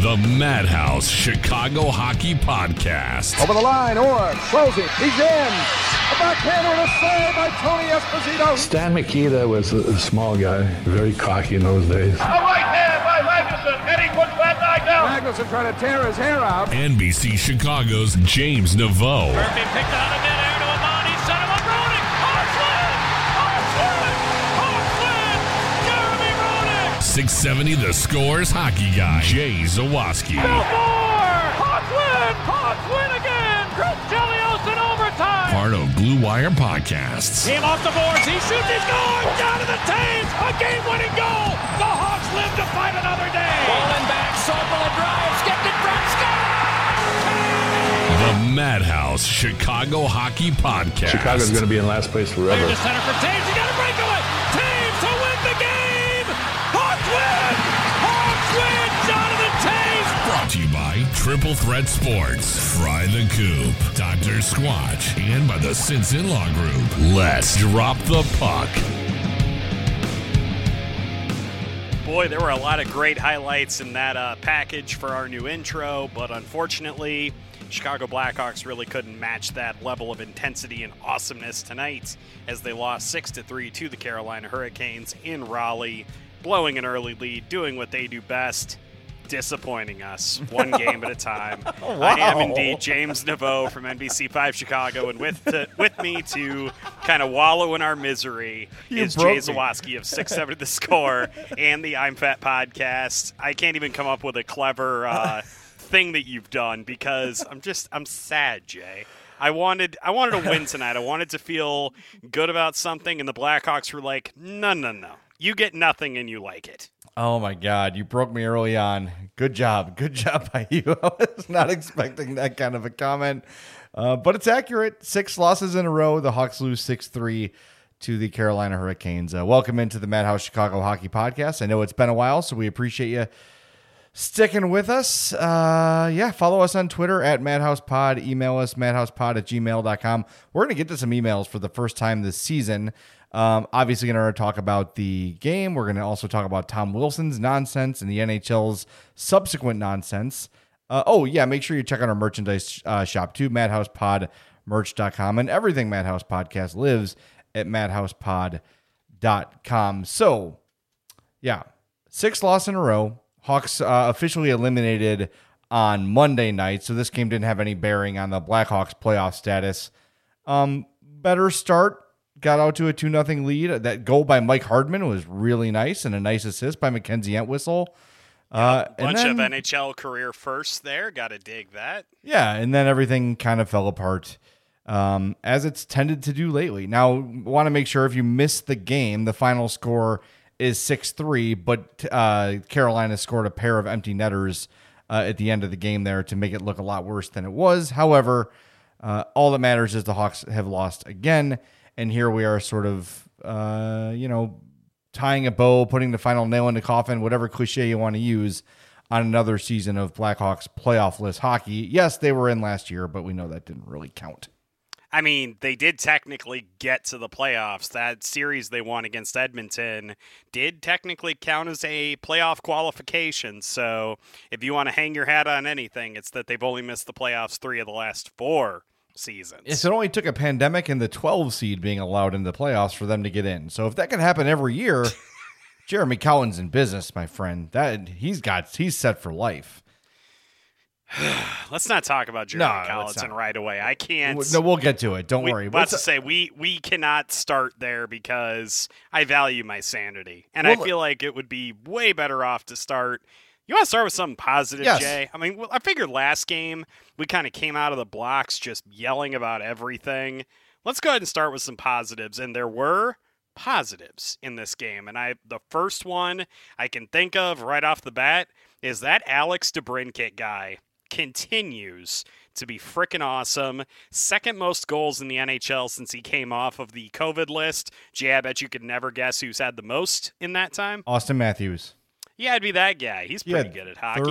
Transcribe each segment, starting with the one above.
The Madhouse Chicago Hockey Podcast. Over the line, Orr, closing, he's in. A backhander and a save by Tony Esposito. Stan Mikita was a small guy, very cocky in those days. A right hand by Magnuson, and he puts Van Dyke out. Magnuson trying to tear his hair out. NBC Chicago's James Naveau. Murphy picked it out of midair to Amani, set him up, Roenick. Hartland! Jeremy Roenick! 670 The Scores hockey guy, Jay Zawaski. Hawks win again! Chris Chelios in overtime! Part of Blue Wire Podcasts. Team off the boards, he shoots, he's going! Down to the Taves! A game-winning goal! The Hawks live to fight another day! Rolling back, Sorpel drives, gets it front, The Madhouse Chicago Hockey Podcast. Chicago's going to be in last place forever. Clear to center for Taves, you got a breakaway! Taves to win the game! Hawks win! Hawks win! Jonathan Taves! Brought to you by Triple Threat Sports, Fry the Coop, Dr. Squatch, and by the Sinson Law Group. Let's drop the puck. Boy, there were a lot of great highlights in that package for our new intro, but unfortunately, Chicago Blackhawks really couldn't match that level of intensity and awesomeness tonight as they lost 6-3 to the Carolina Hurricanes in Raleigh, blowing an early lead, doing what they do best, disappointing us one game at a time. Wow. I am indeed James Naveau from NBC5 Chicago, and with me to kind of wallow in our misery is Jay Zawaski of 670 The Score and the I'm Fat podcast. I can't even come up with a clever thing that you've done because I'm sad, Jay. I wanted to win tonight. I wanted to feel good about something, and the Blackhawks were like, no. You get nothing and you like it. Oh my God, you broke me early on. Good job by you. I was not expecting that kind of a comment, but it's accurate. 6 losses in a row. The Hawks lose 6-3 to the Carolina Hurricanes. Welcome into the Madhouse Chicago Hockey Podcast. I know it's been a while, so we appreciate you sticking with us. Follow us on Twitter at MadhousePod. Email us, madhousepod@gmail.com. We're going to get to some emails for the first time this season. Obviously going to talk about the game. We're going to also talk about Tom Wilson's nonsense and the NHL's subsequent nonsense. Make sure you check out our merchandise shop too, madhousepodmerch.com, and everything Madhouse Podcast lives at madhousepod.com. So, 6 losses in a row. Hawks officially eliminated on Monday night, so this game didn't have any bearing on the Blackhawks playoff status. Better start. Got out to a 2-0 lead. That goal by Mike Hardman was really nice, and a nice assist by Mackenzie Entwistle. Bunch of NHL career firsts there. Got to dig that. Yeah, and then everything kind of fell apart, as it's tended to do lately. Now, want to make sure if you missed the game, the final score is 6-3, but Carolina scored a pair of empty netters at the end of the game there to make it look a lot worse than it was. However, all that matters is the Hawks have lost again. And here we are sort of, tying a bow, putting the final nail in the coffin, whatever cliche you want to use, on another season of Blackhawks playoff-less hockey. Yes, they were in last year, but we know that didn't really count. I mean, they did technically get to the playoffs. That series they won against Edmonton did technically count as a playoff qualification. So if you want to hang your hat on anything, it's that they've only missed the playoffs 3 of the last 4 seasons. Yes, it only took a pandemic and the 12 seed being allowed into the playoffs for them to get in. So if that can happen every year, Jeremy Cowan's in business, my friend. He's set for life. Let's not talk about Jeremy Collinson right away. I can't. No, we'll get to it. Don't worry. We cannot start there because I value my sanity, and I feel like it would be way better off to start. You want to start with something positive, yes. Jay? I mean, I figured last game we kind of came out of the blocks just yelling about everything. Let's go ahead and start with some positives, and there were positives in this game. And the first one I can think of right off the bat is that Alex DeBrincat guy continues to be freaking awesome. Second most goals in the NHL since he came off of the COVID list. Jay, I bet you could never guess who's had the most in that time. Austin Matthews. Yeah, I'd be that guy. He's pretty good at hockey.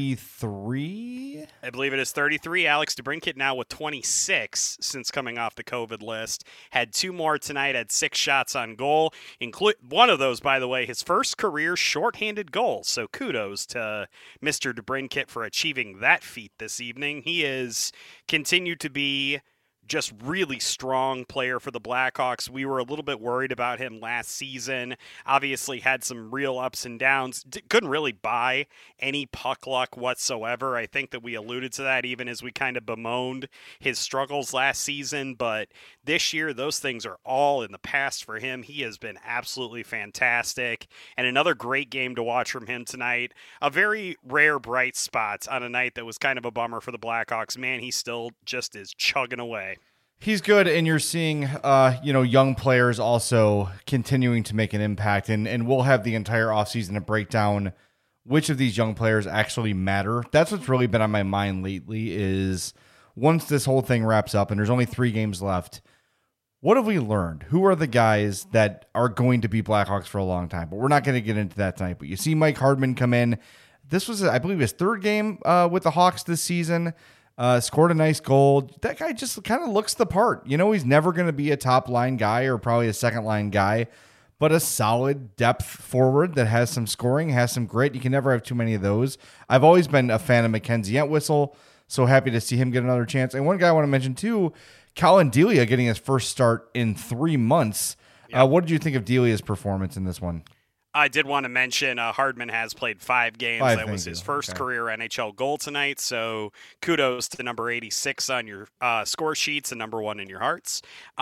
33? I believe it is 33. Alex DeBrincat now with 26 since coming off the COVID list. Had 2 more tonight, had 6 shots on goal. One of those, by the way, his first career shorthanded goal. So kudos to Mr. DeBrincat for achieving that feat this evening. He is continued to be just really strong player for the Blackhawks. We were a little bit worried about him last season. Obviously had some real ups and downs. Couldn't really buy any puck luck whatsoever. I think that we alluded to that even as we kind of bemoaned his struggles last season. But this year, those things are all in the past for him. He has been absolutely fantastic. And another great game to watch from him tonight. A very rare bright spot on a night that was kind of a bummer for the Blackhawks. Man, he still just is chugging away. He's good, and you're seeing, young players also continuing to make an impact, and we'll have the entire offseason to break down which of these young players actually matter. That's what's really been on my mind lately is once this whole thing wraps up, and there's only 3 games left, what have we learned? Who are the guys that are going to be Blackhawks for a long time? But we're not going to get into that tonight. But you see Mike Hardman come in. This was, I believe, his 3rd game with the Hawks this season. Scored a nice goal. That guy just kind of looks the part. He's never going to be a top line guy or probably a second line guy, but a solid depth forward that has some scoring, has some grit. You can never have too many of those. I've always been a fan of Mackenzie Entwistle, so happy to see him get another chance. And one guy I want to mention too, Colin Delia getting his first start in 3 months. Yep. What did you think of Delia's performance in this one? I did want to mention Hardman has played 5 games. That was his first career NHL goal tonight. So kudos to number 86 on your score sheets and number 1 in your hearts.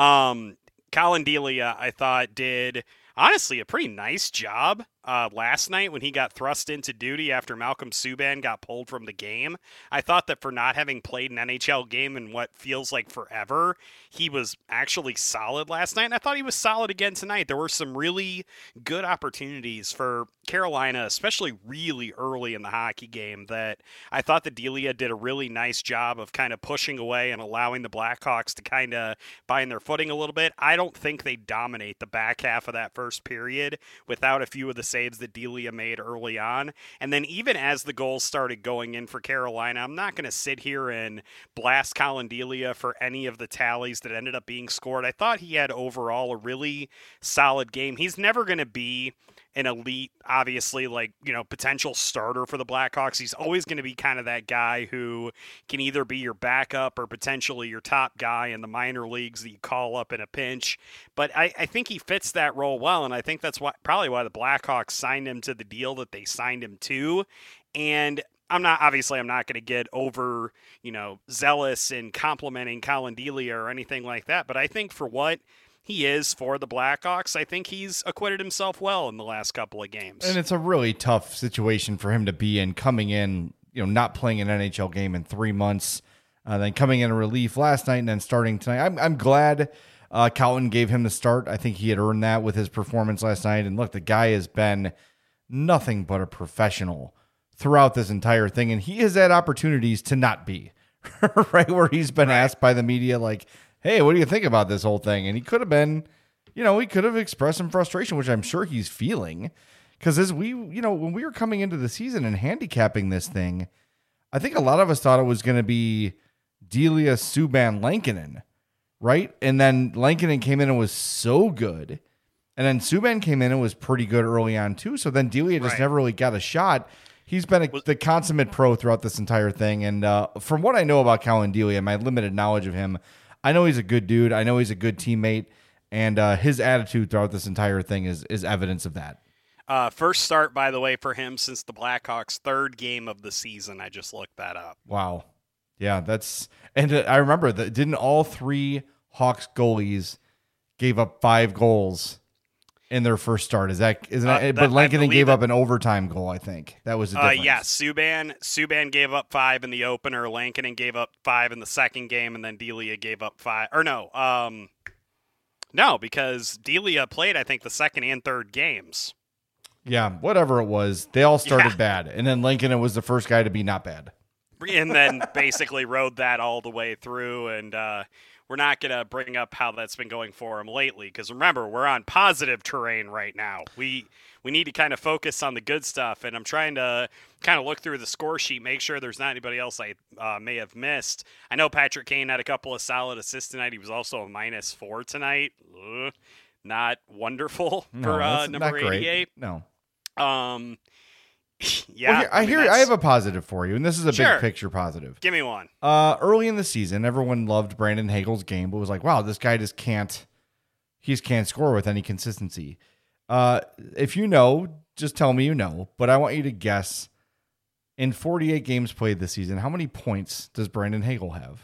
Colin Delia, I thought, did honestly a pretty nice job last night when he got thrust into duty after Malcolm Subban got pulled from the game. I thought that for not having played an NHL game in what feels like forever, he was actually solid last night, and I thought he was solid again tonight. There were some really good opportunities for Carolina, especially really early in the hockey game, that I thought that Delia did a really nice job of kind of pushing away and allowing the Blackhawks to kind of find their footing a little bit. I don't think they dominate the back half of that first period without a few of the saves that Delia made early on. And then even as the goals started going in for Carolina, I'm not going to sit here and blast Colin Delia for any of the tallies that ended up being scored. I thought he had overall a really solid game. He's never going to be an elite, obviously, potential starter for the Blackhawks. He's always going to be kind of that guy who can either be your backup or potentially your top guy in the minor leagues that you call up in a pinch. But I think he fits that role well, and I think that's probably why the Blackhawks signed him to the deal that they signed him to. And I'm not going to get over, zealous in complimenting Colin Delia or anything like that, but I think for what he is for the Blackhawks, I think he's acquitted himself well in the last couple of games. And it's a really tough situation for him to be in, coming in, not playing an NHL game in 3 months, then coming in a relief last night and then starting tonight. I'm glad Colin gave him the start. I think he had earned that with his performance last night. And look, the guy has been nothing but a professional throughout this entire thing. And he has had opportunities to not be, right? Where he's been asked by the media, like, hey, what do you think about this whole thing? And he could have been, he could have expressed some frustration, which I'm sure he's feeling. Because as when we were coming into the season and handicapping this thing, I think a lot of us thought it was going to be Delia, Subban, Lankinen, right? And then Lankinen came in and was so good. And then Subban came in and was pretty good early on too. So then Delia just never really got a shot. He's been the consummate pro throughout this entire thing. And from what I know about Colin Delia, my limited knowledge of him, I know he's a good dude. I know he's a good teammate, and his attitude throughout this entire thing is evidence of that. First start, by the way, for him since the Blackhawks' 3rd game of the season. I just looked that up. Wow. Yeah, and I remember that didn't all 3 Hawks goalies gave up 5 goals in their first start? But Lankinen gave up an overtime goal, I think. That was the difference. Yeah, Subban gave up 5 in the opener. Lankinen gave up 5 in the second game, and then Delia gave up 5. Or no, because Delia played, I think, the second and third games. Yeah, whatever it was, they all started bad, and then Lankinen was the first guy to be not bad. And then basically rode that all the way through, and we're not going to bring up how that's been going for him lately, because remember, we're on positive terrain right now. We need to kind of focus on the good stuff, and I'm trying to kind of look through the score sheet, make sure there's not anybody else I may have missed. I know Patrick Kane had a couple of solid assists tonight. He was also a -4 tonight. Not wonderful for number 88. No. Yeah, I have a positive for you, and this is a big picture positive. Give me one. Early in the season, everyone loved Brandon Hagel's game, but was like, wow, this guy just can't score with any consistency. If you know, just tell me you know, but I want you to guess, in 48 games played this season, how many points does Brandon Hagel have?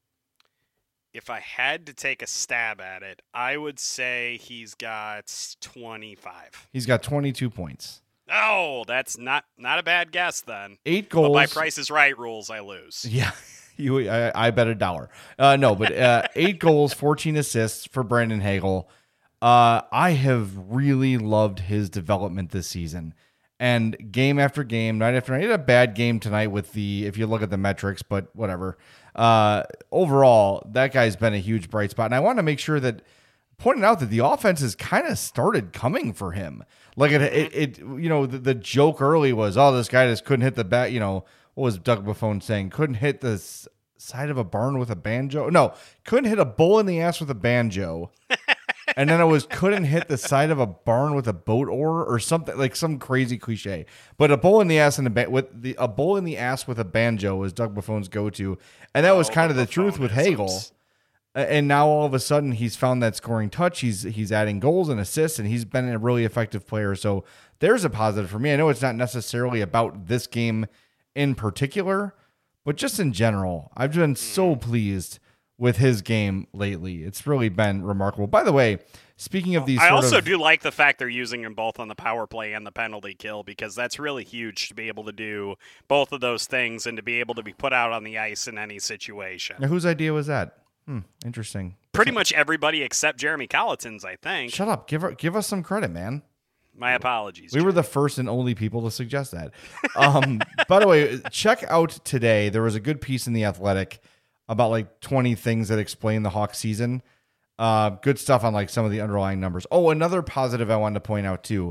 If I had to take a stab at it, I would say he's got 25. He's got 22 points. Oh, that's not a bad guess then. 8 goals. But by Price is Right rules, I lose. Yeah, I bet $1. No, but 8 goals, 14 assists for Brandon Hagel. I have really loved his development this season. And game after game, night after night, he had a bad game tonight if you look at the metrics, but whatever. Overall, that guy's been a huge bright spot. And I want to make sure that pointing out that the offense has kind of started coming for him. Like the joke early was, oh, this guy just couldn't hit the bat. What was Doug Buffon saying? Couldn't hit the side of a barn with a banjo. No, couldn't hit a bull in the ass with a banjo. And then it was couldn't hit the side of a barn with a boat oar or something, like some crazy cliche. But a bull in the ass a bull in the ass with a banjo was Doug Buffon's go-to, and that was kind of the truth with Hagel. And now all of a sudden he's found that scoring touch. He's adding goals and assists, and he's been a really effective player. So there's a positive for me. I know it's not necessarily about this game in particular, but just in general, I've been so pleased with his game lately. It's really been remarkable. By the way, speaking of these, I also do like the fact they're using him both on the power play and the penalty kill, because that's really huge to be able to do both of those things and to be able to be put out on the ice in any situation. Now, whose idea was that? Interesting. Pretty much everybody except Jeremy Colleton's, I think. Shut up. Give us some credit, man. My apologies. We were the first and only people to suggest that. By the way, check out today. There was a good piece in The Athletic about like 20 things that explain the Hawks season. Good stuff on like some of the underlying numbers. Oh, another positive I wanted to point out too.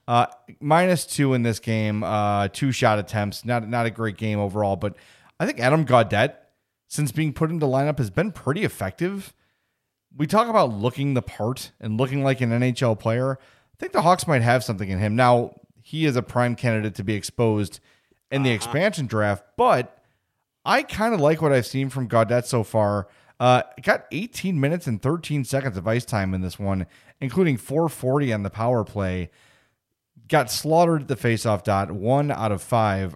-2 in this game, 2 shot attempts. Not a great game overall, but I think Adam Gaudette, since being put into lineup, has been pretty effective. We talk about looking the part and looking like an NHL player. I think the Hawks might have something in him. Now, he is a prime candidate to be exposed in the expansion draft, but I kind of like what I've seen from Gaudette so far. Got 18 minutes and 13 seconds of ice time in this one, including 440 on the power play. Got slaughtered at the faceoff dot, 1 out of 6,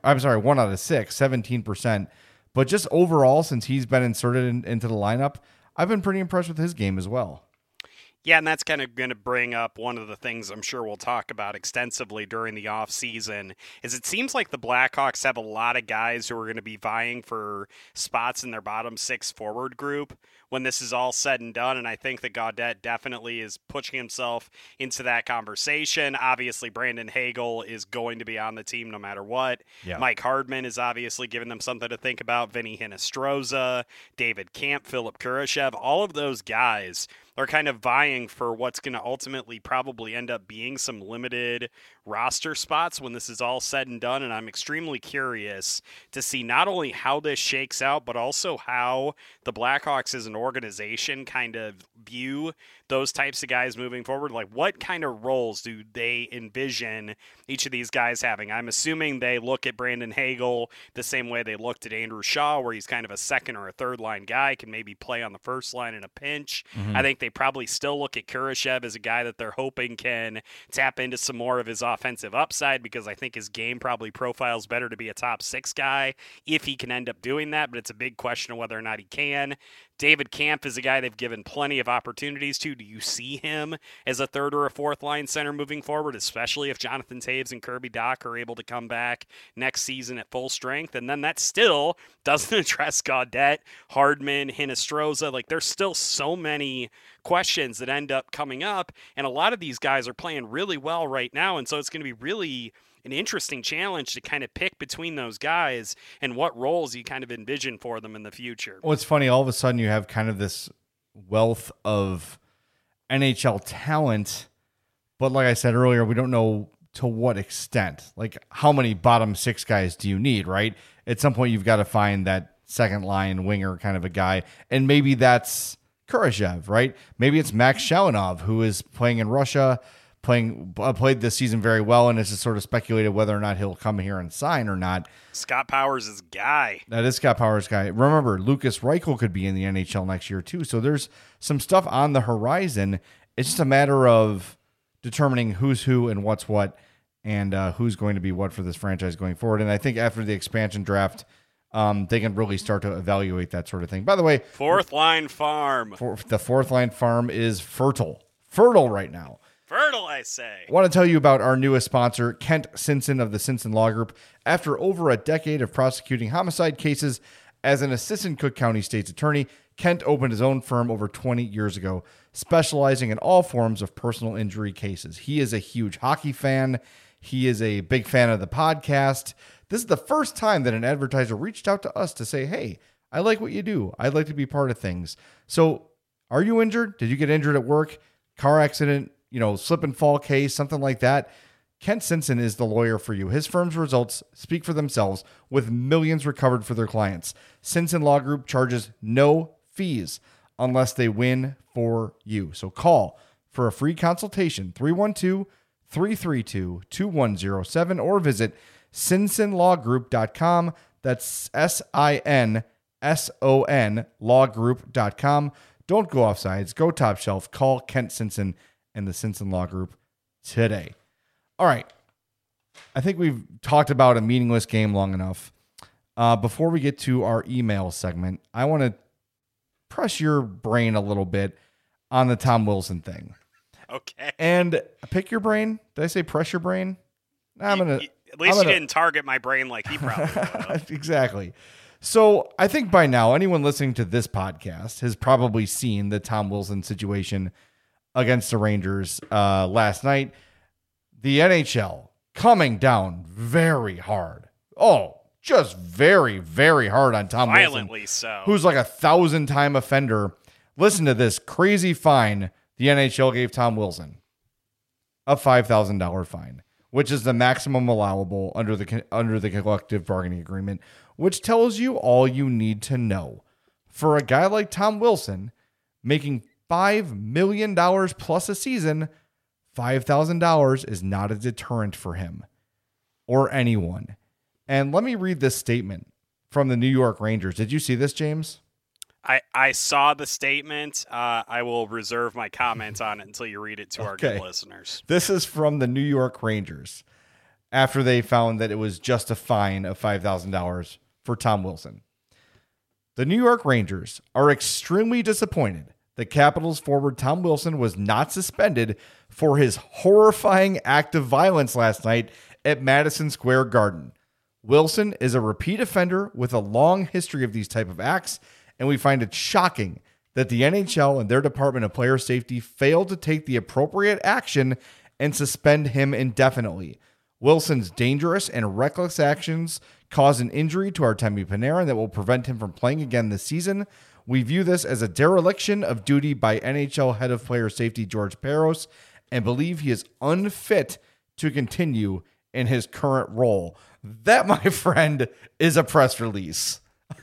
17%. But just overall, since he's been inserted into the lineup, I've been pretty impressed with his game as well. Yeah, and that's kind of going to bring up one of the things I'm sure we'll talk about extensively during the offseason, is it seems like the Blackhawks have a lot of guys who are going to be vying for spots in their bottom 6 forward group when this is all said and done, and I think that Gaudette definitely is pushing himself into that conversation. Obviously, Brandon Hagel is going to be on the team no matter what. Yeah. Mike Hardman is obviously giving them something to think about. Vinny Hinostroza, David Kampf, Philip Kurashev, all of those guys are kind of vying for what's going to ultimately probably end up being some limited roster spots when this is all said and done. And I'm extremely curious to see not only how this shakes out, but also how the Blackhawks as an organization kind of view those types of guys moving forward. Like, what kind of roles do they envision each of these guys having? I'm assuming they look at Brandon Hagel the same way they looked at Andrew Shaw, where he's kind of a second or a third line guy, can maybe play on the first line in a pinch. I think they probably still look at Kurashev as a guy that they're hoping can tap into some more of his offensive upside, because I think his game probably profiles better to be a top 6 guy if he can end up doing that, but it's a big question of whether or not he can. David Kampf is a guy they've given plenty of opportunities to. Do you see him as a third or a fourth line center moving forward, especially if Jonathan Toews and Kirby Dach are able to come back next season at full strength? And then that still doesn't address Gaudette, Hardman, Hinostroza. Like, there's still so many questions that end up coming up, and a lot of these guys are playing really well right now, and so it's going to be really an interesting challenge to kind of pick between those guys and what roles you kind of envision for them in the future. Well, it's funny. All of a sudden you have kind of this wealth of NHL talent. But like I said earlier, we don't know to what extent. Like, how many bottom six guys do you need, right? At some point, you've got to find that second line winger kind of a guy. And maybe that's Kurashev, right? Maybe it's Max Shalinov, who is playing in Russia, played this season very well, and it's just sort of speculated whether or not he'll come here and sign or not. Scott Powers' guy. That is Scott Powers' guy. Remember, Lucas Reichel could be in the NHL next year too. So there's some stuff on the horizon. It's just a matter of determining who's who and what's what, and who's going to be what for this franchise going forward. And I think after the expansion draft, they can really start to evaluate that sort of thing. By the way, fourth line farm. The fourth line farm is fertile right now. Fertile, I say. I want to tell you about our newest sponsor, Kent Sinson of the Sinson Law Group. After over a decade of prosecuting homicide cases as an assistant Cook County State's attorney, Kent opened his own firm over 20 years ago, specializing in all forms of personal injury cases. He is a huge hockey fan. He is a big fan of the podcast. This is the first time that an advertiser reached out to us to say, hey, I like what you do. I'd like to be part of things. So are you injured? Did you get injured at work? Car accident, slip and fall case, something like that? Kent Sinson is the lawyer for you. His firm's results speak for themselves, with millions recovered for their clients. Sinson Law Group charges no fees unless they win for you. So call for a free consultation, 312-332-2107, or visit sinsonlawgroup.com. That's SINSON lawgroup.com. Don't go off sides. Go top shelf. Call Kent Sinson and the Sinson Law Group today. All right. I think we've talked about a meaningless game long enough. Before we get to our email segment, I want to press your brain a little bit on the Tom Wilson thing. Okay. And pick your brain. Did I say press your brain? At least you didn't target my brain like he probably would have. Exactly. So I think by now, anyone listening to this podcast has probably seen the Tom Wilson situation against the Rangers last night. The NHL coming down very hard. Oh, just very, very hard on Tom Wilson. Violently so. Who's like a 1,000-time offender. Listen to this crazy fine the NHL gave Tom Wilson. A $5,000 fine, which is the maximum allowable under the collective bargaining agreement, which tells you all you need to know. For a guy like Tom Wilson, making $5 million plus a season, $5,000 is not a deterrent for him or anyone. And let me read this statement from the New York Rangers. Did you see this, James? I saw the statement. I will reserve my comments on it until you read it to our good listeners. This is from the New York Rangers after they found that it was just a fine of $5,000 for Tom Wilson. The New York Rangers are extremely disappointed that Capitals forward Tom Wilson was not suspended for his horrifying act of violence last night at Madison Square Garden. Wilson is a repeat offender with a long history of these type of acts, and we find it shocking that the NHL and their Department of Player Safety failed to take the appropriate action and suspend him indefinitely. Wilson's dangerous and reckless actions caused an injury to Artemi Panarin that will prevent him from playing again this season. We view this as a dereliction of duty by NHL head of player safety George Parros and believe he is unfit to continue in his current role. That, my friend, is a press release.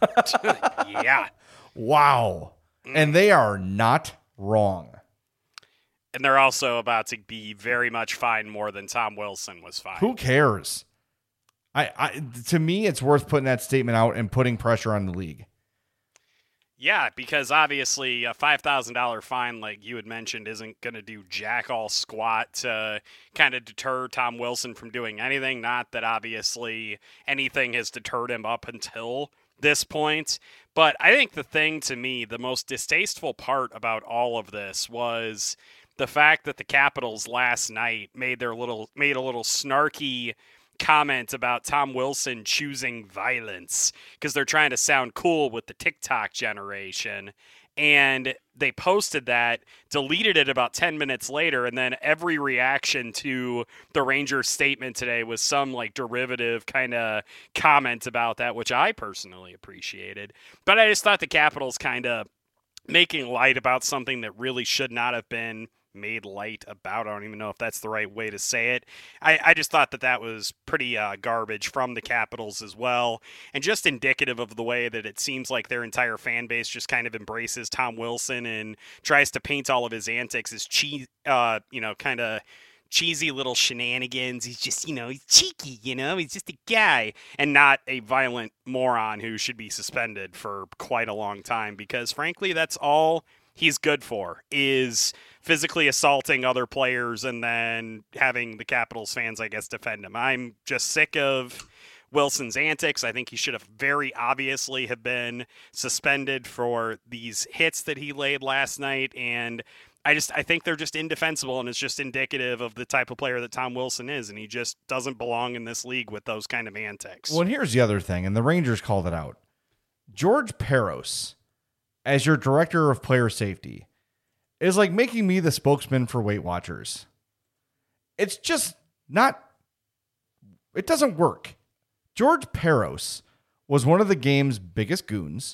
Yeah. Wow. And they are not wrong. And they're also about to be very much fined more than Tom Wilson was fined. Who cares? To me, it's worth putting that statement out and putting pressure on the league. Yeah, because obviously a $5,000 fine, like you had mentioned, isn't going to do jack all squat to kind of deter Tom Wilson from doing anything. Not that obviously anything has deterred him up until this point. But I think the thing to me, the most distasteful part about all of this was the fact that the Capitals last night made a little snarky comment about Tom Wilson choosing violence because they're trying to sound cool with the TikTok generation. And they posted that, deleted it about 10 minutes later, and then every reaction to the Rangers statement today was some like derivative kind of comment about that, which I personally appreciated. But I just thought the Capitals kind of making light about something that really should not have been made light about. I don't even know if that's the right way to say it. I just thought that was pretty garbage from the Capitals as well, and just indicative of the way that it seems like their entire fan base just kind of embraces Tom Wilson and tries to paint all of his antics as kind of cheesy little shenanigans. He's just, he's cheeky, he's just a guy, and not a violent moron who should be suspended for quite a long time, because frankly, that's all he's good for, is physically assaulting other players and then having the Capitals fans, I guess, defend him. I'm just sick of Wilson's antics. I think he should have very obviously have been suspended for these hits that he laid last night, and I think they're just indefensible, and it's just indicative of the type of player that Tom Wilson is, and he just doesn't belong in this league with those kind of antics. Well, and here's the other thing, and the Rangers called it out. George Parros, as your director of player safety, is like making me the spokesman for Weight Watchers. It's just not, it doesn't work. George Parros was one of the game's biggest goons.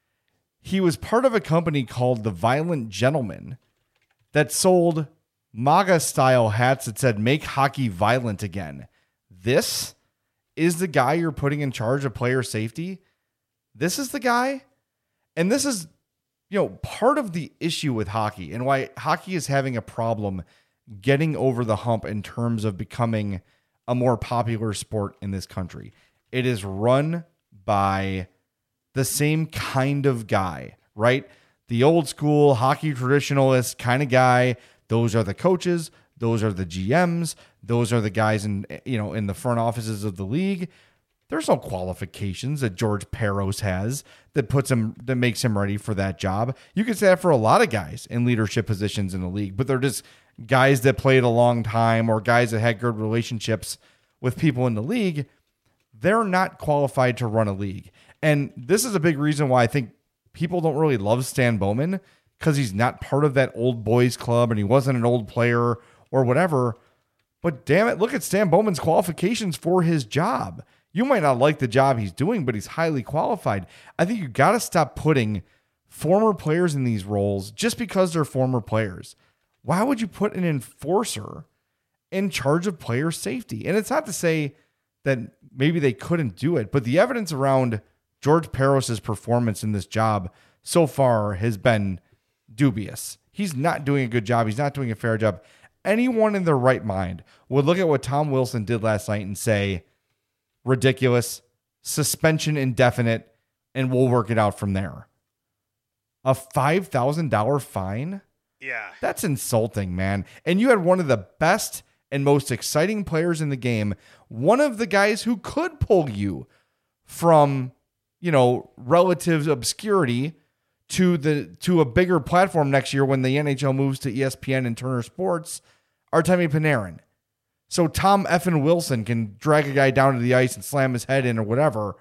He was part of a company called The Violent Gentleman that sold MAGA-style hats that said, "Make hockey violent again." This is the guy you're putting in charge of player safety? This is the guy? And this is, part of the issue with hockey and why hockey is having a problem getting over the hump in terms of becoming a more popular sport in this country. It is run by the same kind of guy, right? The old school hockey traditionalist kind of guy. Those are the coaches. Those are the GMs. Those are the guys in the front offices of the league. There's no qualifications that George Parros has that makes him ready for that job. You could say that for a lot of guys in leadership positions in the league, but they're just guys that played a long time or guys that had good relationships with people in the league. They're not qualified to run a league. And this is a big reason why I think people don't really love Stan Bowman, because he's not part of that old boys club and he wasn't an old player or whatever. But damn it, look at Stan Bowman's qualifications for his job. You might not like the job he's doing, but he's highly qualified. I think you got to stop putting former players in these roles just because they're former players. Why would you put an enforcer in charge of player safety? And it's not to say that maybe they couldn't do it, but the evidence around George Parros' performance in this job so far has been dubious. He's not doing a good job. He's not doing a fair job. Anyone in their right mind would look at what Tom Wilson did last night and say, ridiculous, suspension indefinite, and we'll work it out from there. A $5,000 fine? Yeah. That's insulting, man. And you had one of the best and most exciting players in the game, one of the guys who could pull you from, relative obscurity to a bigger platform next year when the NHL moves to ESPN and Turner Sports, Artemi Panarin. So Tom effing Wilson can drag a guy down to the ice and slam his head in or whatever.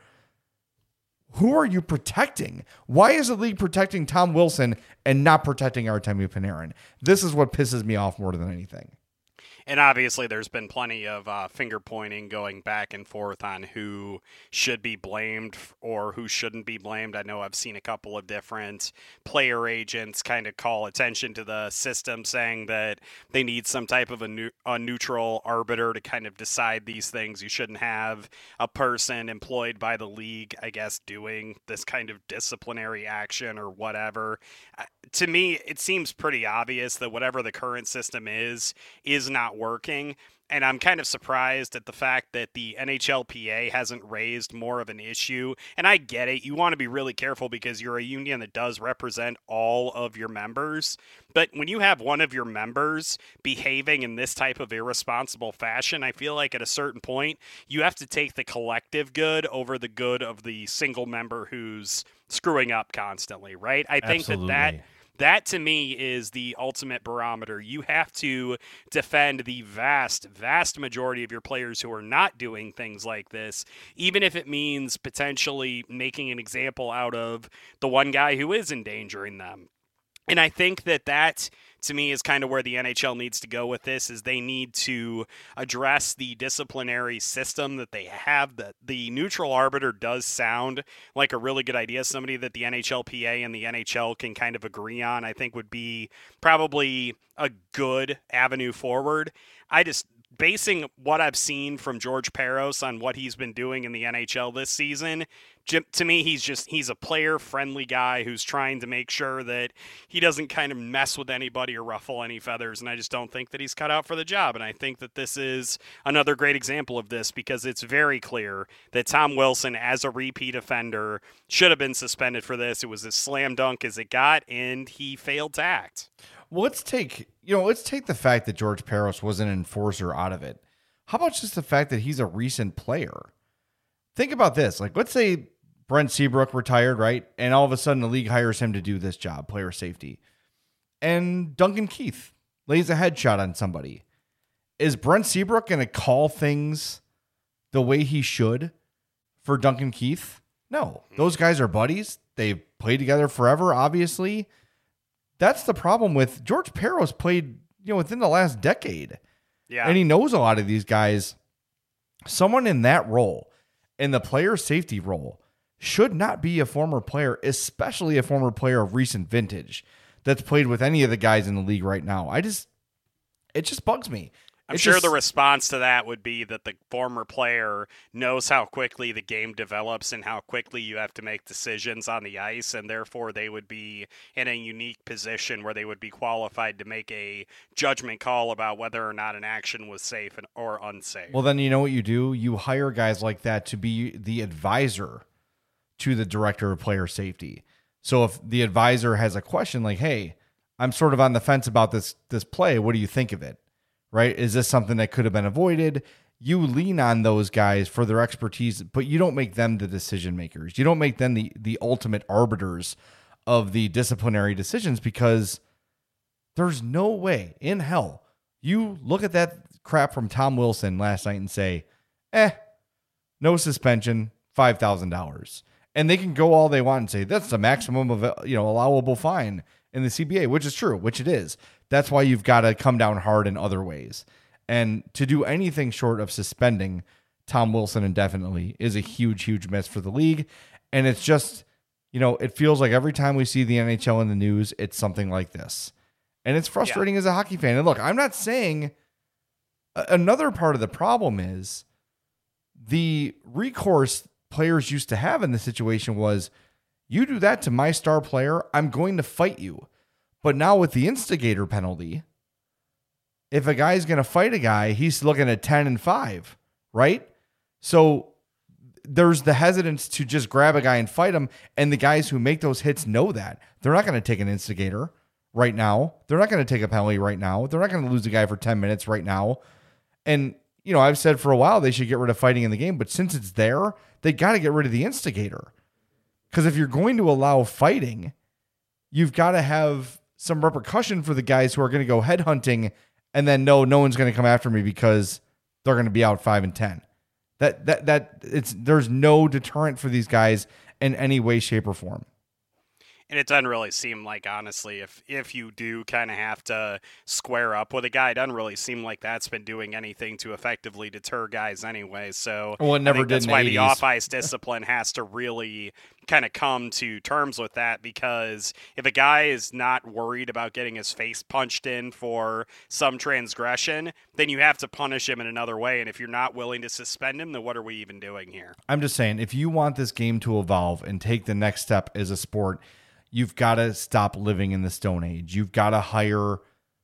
Who are you protecting? Why is the league protecting Tom Wilson and not protecting Artemi Panarin? This is what pisses me off more than anything. And obviously there's been plenty of finger pointing going back and forth on who should be blamed or who shouldn't be blamed. I know I've seen a couple of different player agents kind of call attention to the system, saying that they need some type of a neutral arbiter to kind of decide these things. You shouldn't have a person employed by the league, I guess, doing this kind of disciplinary action or whatever. To me, it seems pretty obvious that whatever the current system is not working, and I'm kind of surprised at the fact that the NHLPA hasn't raised more of an issue. And I get it, you want to be really careful because you're a union that does represent all of your members, but when you have one of your members behaving in this type of irresponsible fashion, I feel like at a certain point you have to take the collective good over the good of the single member who's screwing up constantly, right? I think that to me is the ultimate barometer. You have to defend the vast, vast majority of your players who are not doing things like this, even if it means potentially making an example out of the one guy who is endangering them. And I think that to me, is kind of where the NHL needs to go with this, is they need to address the disciplinary system that they have. The neutral arbiter does sound like a really good idea. Somebody that the NHLPA and the NHL can kind of agree on, I think would be probably a good avenue forward. Basing what I've seen from George Parros on what he's been doing in the NHL this season, to me, he's a player-friendly guy who's trying to make sure that he doesn't kind of mess with anybody or ruffle any feathers, and I just don't think that he's cut out for the job. And I think that this is another great example of this, because it's very clear that Tom Wilson, as a repeat offender, should have been suspended for this. It was as slam dunk as it got, and he failed to act. Well, let's take the fact that George Parros was an enforcer out of it. How about just the fact that he's a recent player? Think about this. Like, let's say Brent Seabrook retired, right? And all of a sudden the league hires him to do this job, player safety. And Duncan Keith lays a headshot on somebody. Is Brent Seabrook going to call things the way he should for Duncan Keith? No. Those guys are buddies. They've played together forever, obviously. That's the problem with George Parros. Played, within the last decade. Yeah. And he knows a lot of these guys. Someone in that role, in the player safety role, should not be a former player, especially a former player of recent vintage that's played with any of the guys in the league right now. It just bugs me. I'm sure the response to that would be that the former player knows how quickly the game develops and how quickly you have to make decisions on the ice, and therefore they would be in a unique position where they would be qualified to make a judgment call about whether or not an action was safe or unsafe. Well, then you know what you do? You hire guys like that to be the advisor to the director of player safety. So if the advisor has a question like, hey, I'm sort of on the fence about this play, what do you think of it? Right? Is this something that could have been avoided? You lean on those guys for their expertise, but you don't make them the decision makers. You don't make them the ultimate arbiters of the disciplinary decisions, because there's no way in hell you look at that crap from Tom Wilson last night and say, no suspension, $5,000. And they can go all they want and say, that's the maximum of allowable fine in the CBA, which is true, which it is. That's why you've got to come down hard in other ways. And to do anything short of suspending Tom Wilson indefinitely is a huge, huge miss for the league. And it's just, it feels like every time we see the NHL in the news, it's something like this. And it's frustrating as a hockey fan. And look, I'm not saying another part of the problem is the recourse players used to have in the situation was, you do that to my star player, I'm going to fight you. But now with the instigator penalty, if a guy's going to fight a guy, he's looking at 10-5, right? So there's the hesitance to just grab a guy and fight him. And the guys who make those hits know that. They're not going to take an instigator right now. They're not going to take a penalty right now. They're not going to lose a guy for 10 minutes right now. And, I've said for a while they should get rid of fighting in the game. But since it's there, they got to get rid of the instigator. Because if you're going to allow fighting, you've got to have some repercussion for the guys who are going to go headhunting and then no one's going to come after me because they're going to be out 5-10. There's no deterrent for these guys in any way, shape, or form. And it doesn't really seem like, honestly, if you do kind of have to square up with a guy, it doesn't really seem like that's been doing anything to effectively deter guys anyway. So it never did. That's why the off-ice discipline has to really kind of come to terms with that, because if a guy is not worried about getting his face punched in for some transgression, then you have to punish him in another way. And if you're not willing to suspend him, then what are we even doing here? I'm just saying, if you want this game to evolve and take the next step as a sport, you've got to stop living in the Stone Age. You've got to hire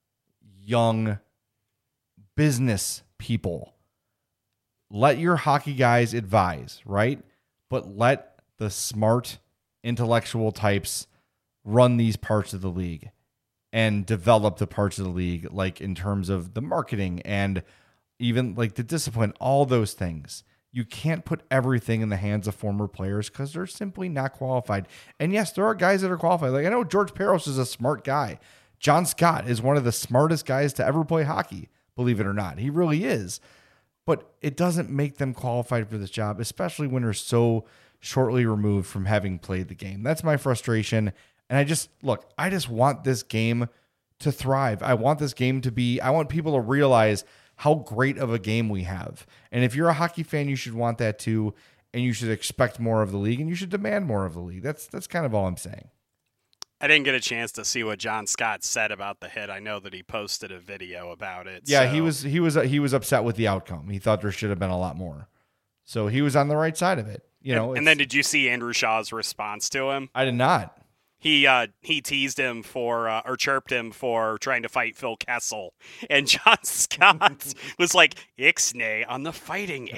young business people. Let your hockey guys advise, right? But let the smart, intellectual types run these parts of the league and develop the parts of the league, like in terms of the marketing and even like the discipline, all those things. You can't put everything in the hands of former players because they're simply not qualified. And yes, there are guys that are qualified. Like, I know George Parros is a smart guy. John Scott is one of the smartest guys to ever play hockey, believe it or not. He really is. But it doesn't make them qualified for this job, especially when they're so shortly removed from having played the game. That's my frustration. And I just want this game to thrive. I want this game to be, I want people to realize how great of a game we have. And if you're a hockey fan, you should want that too. And you should expect more of the league, and you should demand more of the league. That's kind of all I'm saying. I didn't get a chance to see what John Scott said about the hit. I know that he posted a video about it. Yeah, so. he was upset with the outcome. He thought there should have been a lot more. So he was on the right side of it. And then did you see Andrew Shaw's response to him? I did not. He teased him or chirped him for trying to fight Phil Kessel, and John Scott was like, "Ixnay on the fighting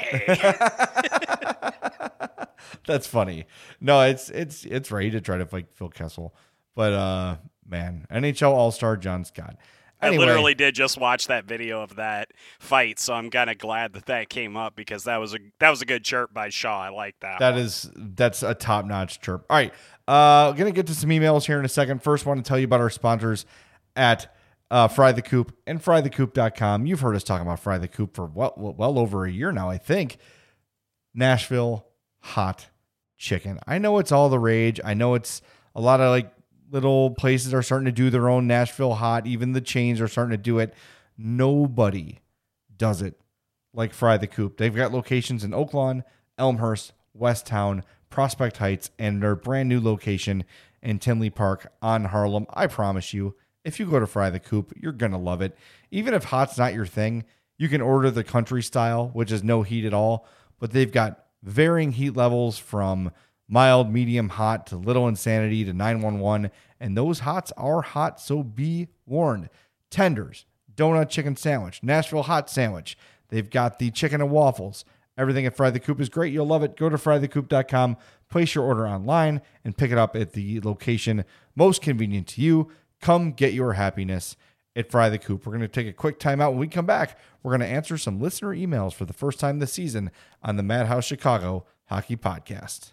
A." That's funny. No, it's right to try to fight Phil Kessel, but man, NHL All-Star John Scott. Anyway, I literally did just watch that video of that fight, so I'm kind of glad that came up because that was a good chirp by Shaw. I like that. That's a top-notch chirp. All right, gonna get to some emails here in a second. First, want to tell you about our sponsors at Fry the Coop and frythecoop.com. You've heard us talking about Fry the Coop for well over a year now, I think. Nashville hot chicken. I know it's all the rage. I know it's a lot of little places are starting to do their own Nashville hot. Even the chains are starting to do it. Nobody does it like Fry the Coop. They've got locations in Oak Lawn, Elmhurst, Westtown, Prospect Heights, and their brand new location in Tinley Park on Harlem. I promise you, if you go to Fry the Coop, you're going to love it. Even if hot's not your thing, you can order the country style, which is no heat at all, but they've got varying heat levels from mild, medium, hot to little insanity to 911. And those hots are hot, so be warned. Tenders, donut chicken sandwich, Nashville hot sandwich. They've got the chicken and waffles. Everything at Fry the Coop is great. You'll love it. Go to frythecoop.com, place your order online, and pick it up at the location most convenient to you. Come get your happiness at Fry the Coop. We're going to take a quick time out. When we come back, we're going to answer some listener emails for the first time this season on the Madhouse Chicago Hockey Podcast.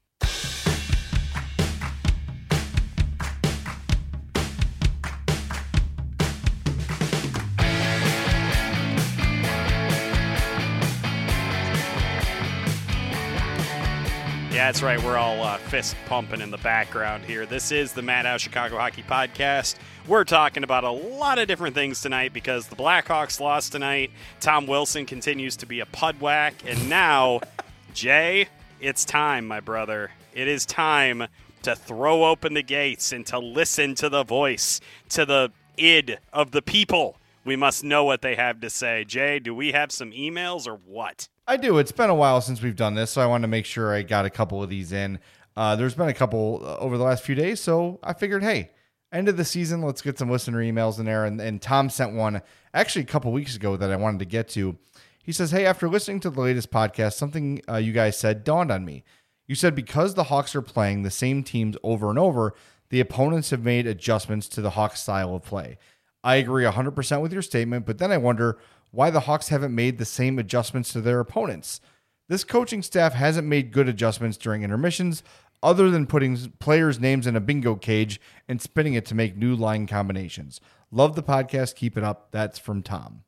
Yeah, that's right. We're all fist pumping in the background here. This is the Madhouse Chicago Hockey Podcast. We're talking about a lot of different things tonight because the Blackhawks lost tonight. Tom Wilson continues to be a pudwhack. And now, Jay, it's time, my brother. It is time to throw open the gates and to listen to the voice, to the id of the people. We must know what they have to say. Jay, do we have some emails or what? I do. It's been a while since we've done this, so I wanted to make sure I got a couple of these in. There's been a couple over the last few days, so I figured, hey, end of the season, let's get some listener emails in there. And Tom sent one actually a couple weeks ago that I wanted to get to. He says, hey, after listening to the latest podcast, something you guys said dawned on me. You said because the Hawks are playing the same teams over and over, the opponents have made adjustments to the Hawks style of play. I agree 100% with your statement, but then I wonder why the Hawks haven't made the same adjustments to their opponents. This coaching staff hasn't made good adjustments during intermissions other than putting players' names in a bingo cage and spinning it to make new line combinations. Love the podcast. Keep it up. That's from Tom.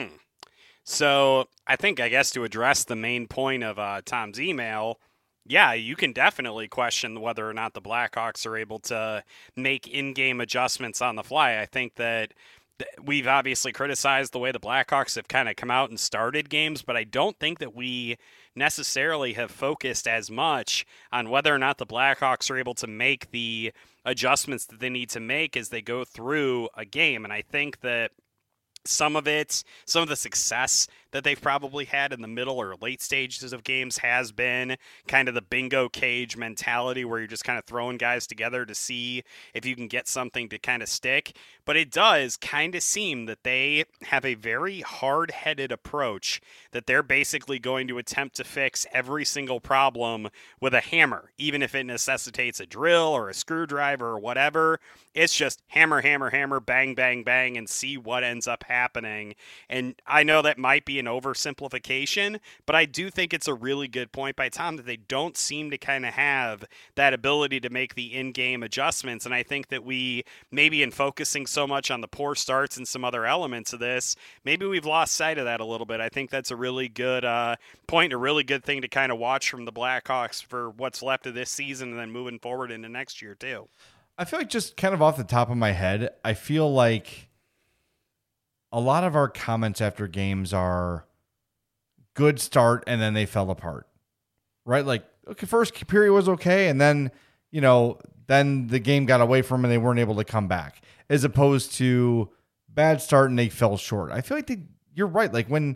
So I guess to address the main point of Tom's email, yeah, you can definitely question whether or not the Blackhawks are able to make in-game adjustments on the fly. I think that we've obviously criticized the way the Blackhawks have kind of come out and started games, but I don't think that we necessarily have focused as much on whether or not the Blackhawks are able to make the adjustments that they need to make as they go through a game. And I think that some of the success that they've probably had in the middle or late stages of games has been kind of the bingo cage mentality where you're just kind of throwing guys together to see if you can get something to kind of stick. But it does kind of seem that they have a very hard-headed approach that they're basically going to attempt to fix every single problem with a hammer, even if it necessitates a drill or a screwdriver or whatever. It's just hammer, hammer, hammer, bang, bang, bang, and see what ends up happening. And I know that might be an oversimplification, but I do think it's a really good point by Tom that they don't seem to kind of have that ability to make the in-game adjustments. And I think that we, maybe in focusing so much on the poor starts and some other elements of this, maybe we've lost sight of that a little bit. I think that's a really good point, a really good thing to kind of watch from the Blackhawks for what's left of this season and then moving forward into next year too. I feel like just kind of off the top of my head, I feel like a lot of our comments after games are good start and then they fell apart, right? Like, okay, first period was okay. And then, then the game got away from them and they weren't able to come back, as opposed to bad start and they fell short. I feel like you're right. Like when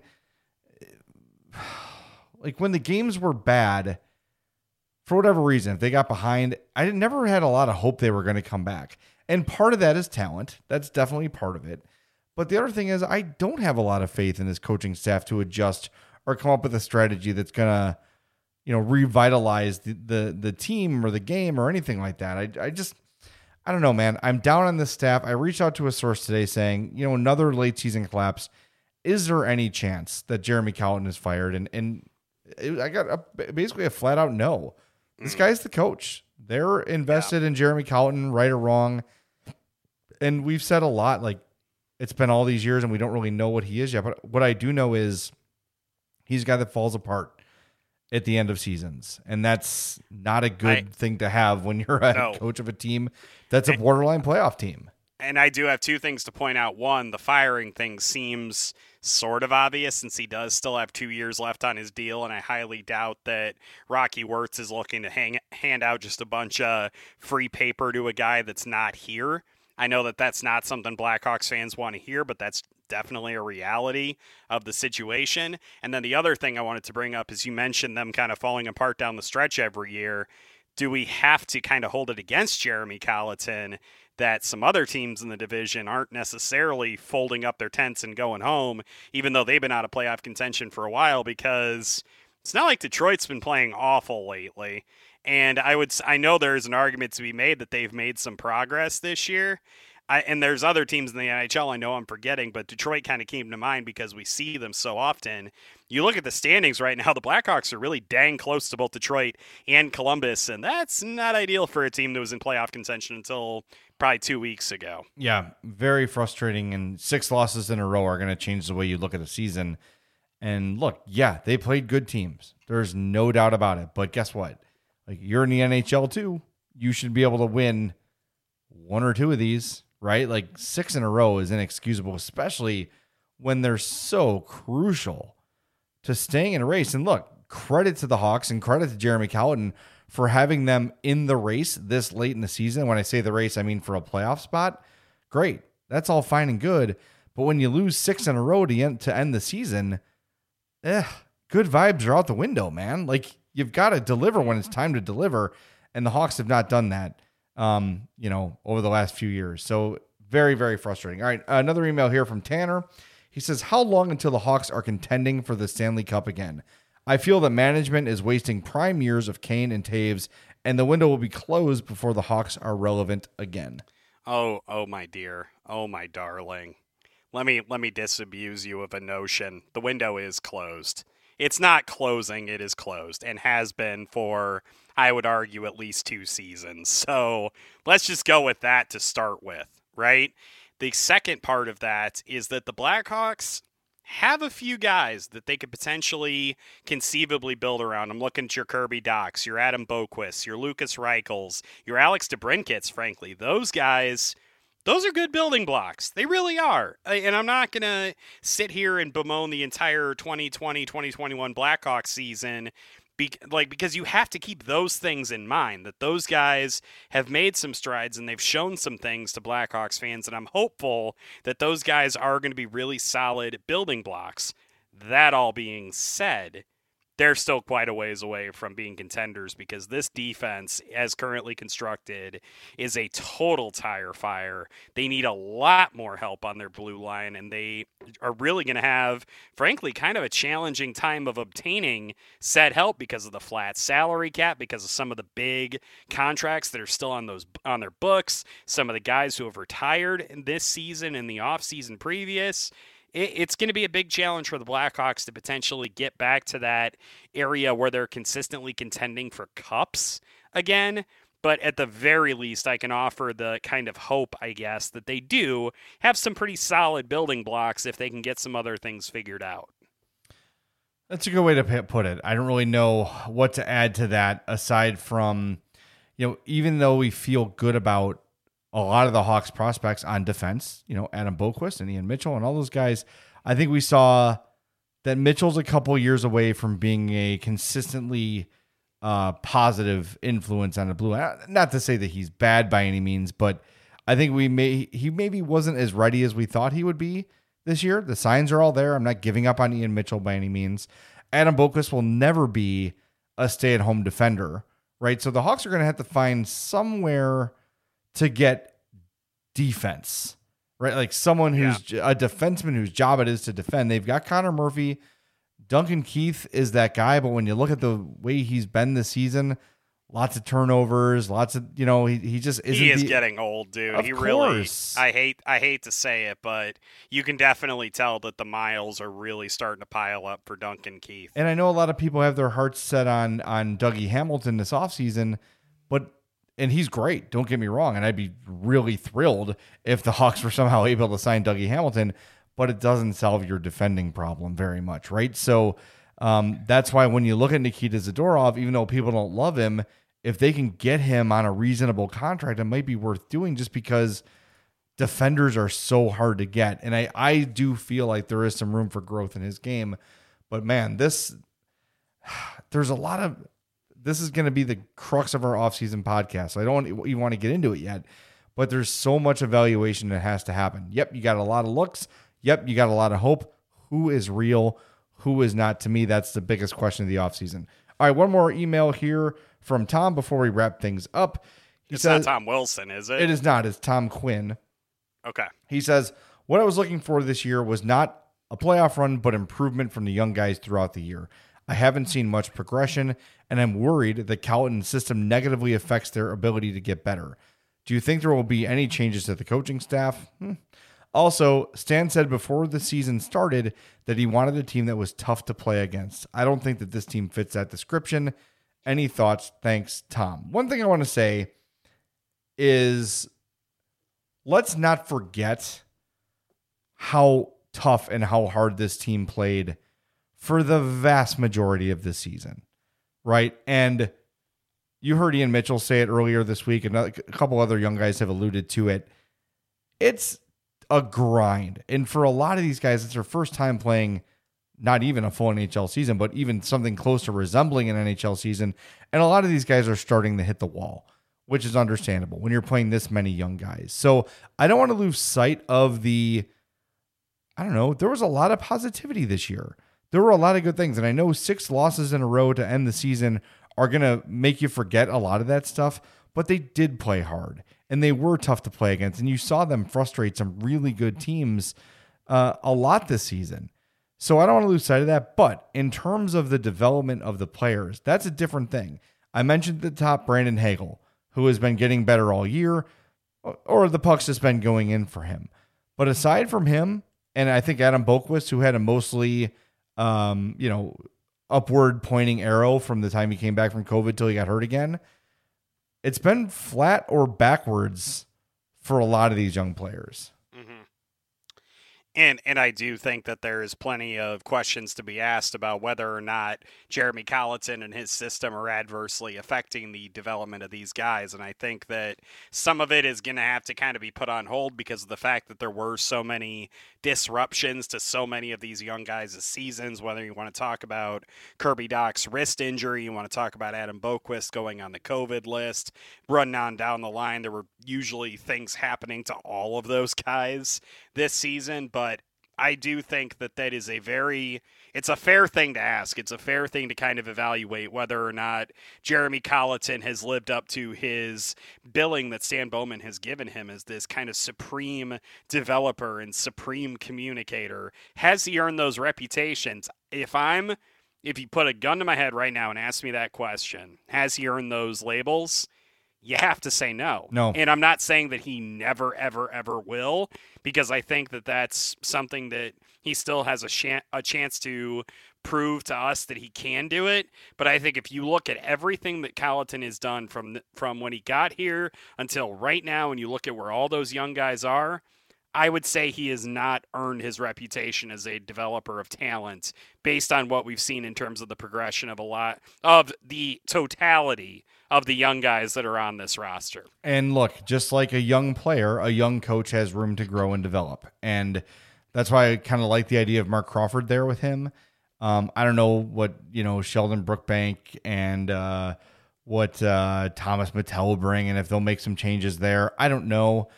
the games were bad, for whatever reason, if they got behind, I never had a lot of hope they were going to come back. And part of that is talent. That's definitely part of it. But the other thing is I don't have a lot of faith in this coaching staff to adjust or come up with a strategy that's going to, revitalize the team or the game or anything like that. I don't know, man. I'm down on this staff. I reached out to a source today saying, another late season collapse. Is there any chance that Jeremy Colliton is fired? And I got basically a flat out no. This guy's the coach. They're invested in Jeremy Colliton, right or wrong. And we've said a lot, like it's been all these years and we don't really know what he is yet. But what I do know is he's a guy that falls apart at the end of seasons. And that's not a good thing to have when you're a coach of a team that's a borderline playoff team. And I do have two things to point out. One, the firing thing seems sort of obvious since he does still have 2 years left on his deal, and I highly doubt that Rocky Wirtz is looking to hand out just a bunch of free paper to a guy that's not here. I know that that's not something Blackhawks fans want to hear, but that's definitely a reality of the situation. And then the other thing I wanted to bring up is you mentioned them kind of falling apart down the stretch every year. Do we have to kind of hold it against Jeremy Colliton that some other teams in the division aren't necessarily folding up their tents and going home, even though they've been out of playoff contention for a while? Because it's not like Detroit's been playing awful lately. And I know there's an argument to be made that they've made some progress this year. And there's other teams in the NHL I know I'm forgetting, but Detroit kind of came to mind because we see them so often. You look at the standings right now, the Blackhawks are really dang close to both Detroit and Columbus, and that's not ideal for a team that was in playoff contention until probably 2 weeks ago. Yeah, very frustrating, and 6 losses in a row are going to change the way you look at the season. And look, yeah, they played good teams. There's no doubt about it, but guess what? Like, you're in the NHL too. You should be able to win 1 or 2 of these. Right? Like 6 in a row is inexcusable, especially when they're so crucial to staying in a race. And look, credit to the Hawks and credit to Jeremy Colliton for having them in the race this late in the season. When I say the race, I mean for a playoff spot. Great. That's all fine and good. But when you lose 6 in a row to end the season, good vibes are out the window, man. Like, you've got to deliver when it's time to deliver. And the Hawks have not done that. Over the last few years. So very, very frustrating. All right. Another email here from Tanner. He says, how long until the Hawks are contending for the Stanley Cup again? I feel that management is wasting prime years of Kane and Taves, and the window will be closed before the Hawks are relevant again. Oh, my dear. Oh, my darling. Let me disabuse you of a notion. The window is closed. It's not closing. It is closed and has been for, I would argue, at least 2 seasons. So let's just go with that to start with, right? The second part of that is that the Blackhawks have a few guys that they could potentially conceivably build around. I'm looking at your Kirby Dachs, your Adam Boqvist, your Lucas Reichels, your Alex DeBrincats, frankly. Those guys, those are good building blocks. They really are. And I'm not going to sit here and bemoan the entire 2020-2021 Blackhawks season because you have to keep those things in mind, that those guys have made some strides and they've shown some things to Blackhawks fans, and I'm hopeful that those guys are going to be really solid building blocks. That all being said, they're still quite a ways away from being contenders because this defense, as currently constructed, is a total tire fire. They need a lot more help on their blue line, and they are really going to have, frankly, kind of a challenging time of obtaining said help because of the flat salary cap, because of some of the big contracts that are still on their books, some of the guys who have retired in this season and the offseason previous. It's going to be a big challenge for the Blackhawks to potentially get back to that area where they're consistently contending for cups again. But at the very least, I can offer the kind of hope, I guess, that they do have some pretty solid building blocks if they can get some other things figured out. That's a good way to put it. I don't really know what to add to that aside from, even though we feel good about a lot of the Hawks prospects on defense, Adam Boquist and Ian Mitchell and all those guys. I think we saw that Mitchell's a couple years away from being a consistently positive influence on the Blue. Not to say that he's bad by any means, but I think he maybe wasn't as ready as we thought he would be this year. The signs are all there. I'm not giving up on Ian Mitchell by any means. Adam Boquist will never be a stay-at-home defender, right? So the Hawks are going to have to find somewhere to get defense, right? Like someone who's a defenseman whose job it is to defend. They've got Connor Murphy. Duncan Keith is that guy, but when you look at the way he's been this season, lots of turnovers, lots of, he just isn't. He is getting old, dude. He really, I hate to say it, but you can definitely tell that the miles are really starting to pile up for Duncan Keith. And I know a lot of people have their hearts set on Dougie Hamilton this offseason, and he's great. Don't get me wrong. And I'd be really thrilled if the Hawks were somehow able to sign Dougie Hamilton, but it doesn't solve your defending problem very much, right? So that's why when you look at Nikita Zadorov, even though people don't love him, if they can get him on a reasonable contract, it might be worth doing just because defenders are so hard to get. And I do feel like there is some room for growth in his game. But man, this is going to be the crux of our offseason podcast. So I don't even want to get into it yet, but there's so much evaluation that has to happen. Yep, you got a lot of looks. Yep, you got a lot of hope. Who is real? Who is not? To me, that's the biggest question of the offseason. All right, one more email here from Tom before we wrap things up. It's not Tom Wilson, is it? It is not. It's Tom Quinn. Okay. He says, what I was looking for this year was not a playoff run, but improvement from the young guys throughout the year. I haven't seen much progression, and I'm worried the Calton's system negatively affects their ability to get better. Do you think there will be any changes to the coaching staff? Also, Stan said before the season started that he wanted a team that was tough to play against. I don't think that this team fits that description. Any thoughts? Thanks, Tom. One thing I want to say is let's not forget how tough and how hard this team played for the vast majority of this season, right? And you heard Ian Mitchell say it earlier this week, and a couple other young guys have alluded to it. It's a grind. And for a lot of these guys, it's their first time playing not even a full NHL season, but even something close to resembling an NHL season. And a lot of these guys are starting to hit the wall, which is understandable when you're playing this many young guys. So I don't want to lose sight of there was a lot of positivity this year. There were a lot of good things. And I know 6 losses in a row to end the season are going to make you forget a lot of that stuff, but they did play hard and they were tough to play against. And you saw them frustrate some really good teams a lot this season. So I don't want to lose sight of that. But in terms of the development of the players, that's a different thing. I mentioned at the top Brandon Hagel, who has been getting better all year, or the puck's just been going in for him. But aside from him, and I think Adam Boquist, who had a mostly, upward pointing arrow from the time he came back from COVID till he got hurt again, it's been flat or backwards for a lot of these young players. Mm-hmm. And I do think that there is plenty of questions to be asked about whether or not Jeremy Colliton and his system are adversely affecting the development of these guys. And I think that some of it is going to have to kind of be put on hold because of the fact that there were so many disruptions to so many of these young guys' seasons, whether you want to talk about Kirby Dach's wrist injury, you want to talk about Adam Boquist going on the COVID list, running on down the line. There were usually things happening to all of those guys this season, but I do think that is it's a fair thing to ask. It's a fair thing to kind of evaluate whether or not Jeremy Colliton has lived up to his billing that Stan Bowman has given him as this kind of supreme developer and supreme communicator. Has he earned those reputations? If you put a gun to my head right now and ask me that question, has he earned those labels? You have to say no. No. And I'm not saying that he never, ever, ever will, because I think that that's something that he still has a chance to prove to us that he can do it. But I think if you look at everything that Colliton has done from when he got here until right now, and you look at where all those young guys are, I would say he has not earned his reputation as a developer of talent based on what we've seen in terms of the progression of a lot of the totality of the young guys that are on this roster. And look, just like a young player, a young coach has room to grow and develop. And that's why I kind of like the idea of Mark Crawford there with him. I don't know what, Sheldon Brookbank and what Thomas Mattel will bring, and if they'll make some changes there. I don't know.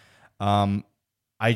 I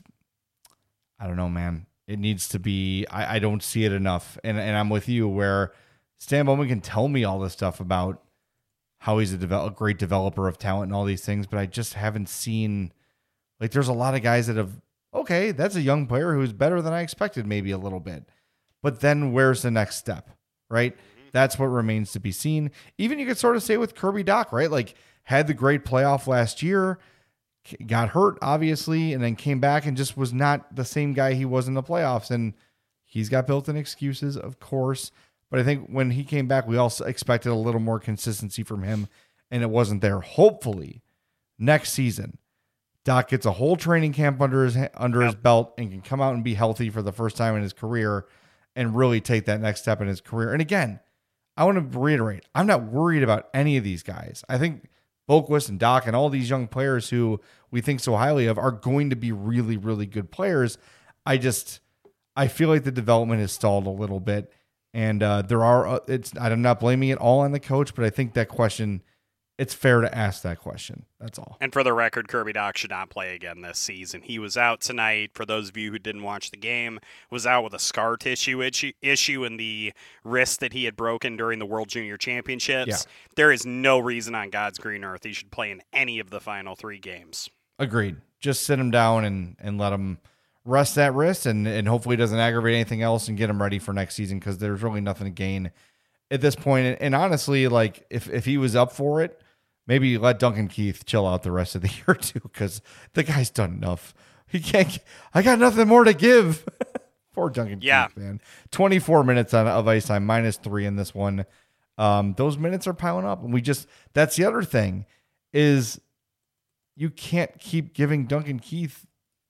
don't know, man. It needs to be, I don't see it enough. And I'm with you where Stan Bowman can tell me all this stuff about how he's a great developer of talent and all these things, but I just haven't seen, there's a lot of guys that have, okay, that's a young player who's better than I expected maybe a little bit. But then where's the next step, right? That's what remains to be seen. Even you could sort of say with Kirby Dach, right? Had the great playoff last year, got hurt, obviously, and then came back and just was not the same guy he was in the playoffs. And he's got built-in excuses, of course. But I think when he came back, we also expected a little more consistency from him, and it wasn't there. Hopefully, next season, Dach gets a whole training camp under his belt and can come out and be healthy for the first time in his career and really take that next step in his career. And again, I want to reiterate, I'm not worried about any of these guys. I think Boqvist and Dach and all these young players who we think so highly of are going to be really, really good players. I feel like the development has stalled a little bit. And I'm not blaming it all on the coach, but I think that question, it's fair to ask that question. That's all. And for the record, Kirby Dach should not play again this season. He was out tonight. For those of you who didn't watch the game, was out with a scar tissue issue in the wrist that he had broken during the World Junior Championships. Yeah. There is no reason on God's green earth he should play in any of the final 3 games. Agreed. Just sit him down and let him rest that wrist, and hopefully it doesn't aggravate anything else, and get him ready for next season, because there's really nothing to gain at this point. And honestly, if he was up for it, maybe let Duncan Keith chill out the rest of the year too, because the guy's done enough. I got nothing more to give. Poor Duncan Keith, man. 24 minutes of ice time, -3 in this one. Those minutes are piling up, and that's the other thing, is you can't keep giving Duncan Keith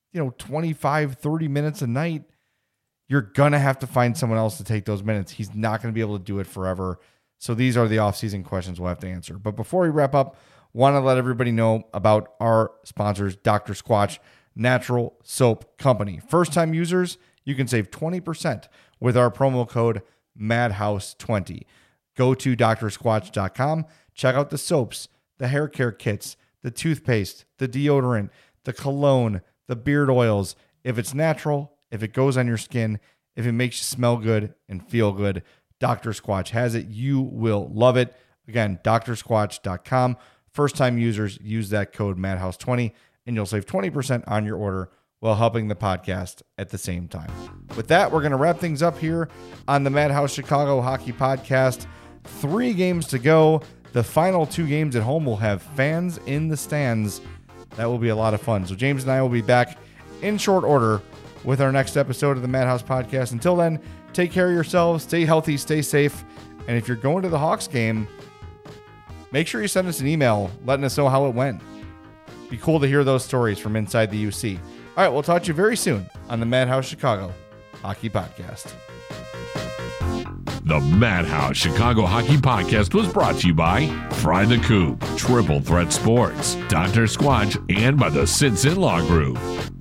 25, 30 minutes a night. You're going to have to find someone else to take those minutes. He's not going to be able to do it forever. So these are the offseason questions we'll have to answer. But before we wrap up, want to let everybody know about our sponsors, Dr. Squatch Natural Soap Company. First-time users, you can save 20% with our promo code MADHOUSE20. Go to drsquatch.com. Check out the soaps, the hair care kits, the toothpaste, the deodorant, the cologne, the beard oils. If it's natural, if it goes on your skin, if it makes you smell good and feel good, Dr. Squatch has it. You will love it. Again, drsquatch.com. First-time users, use that code MADHOUSE20, and you'll save 20% on your order while helping the podcast at the same time. With that, we're going to wrap things up here on the Madhouse Chicago Hockey Podcast. 3 games to go. The final 2 games at home will have fans in the stands. That will be a lot of fun. So James and I will be back in short order with our next episode of the Madhouse Podcast. Until then, take care of yourselves, stay healthy, stay safe. And if you're going to the Hawks game, make sure you send us an email letting us know how it went. Be cool to hear those stories from inside the UC. All right, we'll talk to you very soon on the Madhouse Chicago Hockey Podcast. The Madhouse Chicago Hockey Podcast was brought to you by Fry the Coop, Triple Threat Sports, Dr. Squatch, and by the Sinson Law Group.